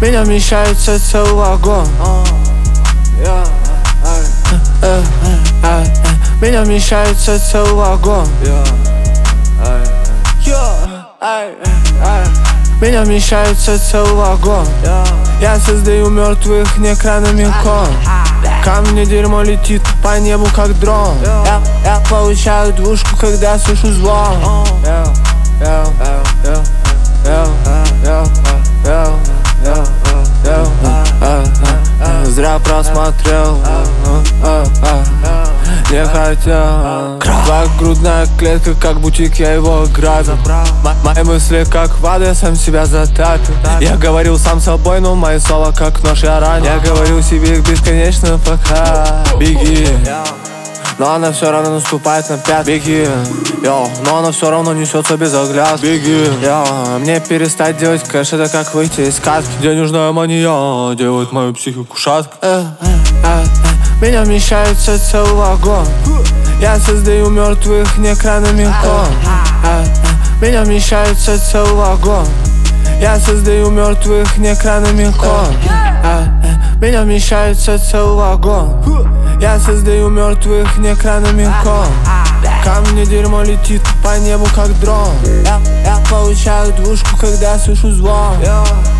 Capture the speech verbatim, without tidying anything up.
Меня вмещается целый вагон. Меня вмещается целый вагон. Меня вмещается целый вагон. Я создаю мертвых некрономикон. Камни дерьмо летит по небу как дрон. Я, я получаю двушку, когда слышу звон. Зря просмотрел, не хотел. Твоя грудная клетка, как бутик, я его грабил. Мои мысли как вода, я сам себя затапил. Я говорил сам собой, но мои слова как нож я ранил. Я говорил себе их бесконечно, пока беги. Но она все равно наступает на пят. Беги, йо, но она все равно несется без оглядки. Беги, йо, мне перестать делать кэш, это как выйти из сказки. Денежная мания делает мою психику шаткой. э, э, э, э. Меня вмещается целый вагон. Я создаю мертвых некрономикон. э, э. Меня вмещается целый вагон. Я создаю мертвых некрономикон. э, э. Меня вмещается целый вагон. Я создаю мертвых некрономикон. Камни дерьмо летит по небу как дрон. Я, я получаю двушку, когда слышу звон.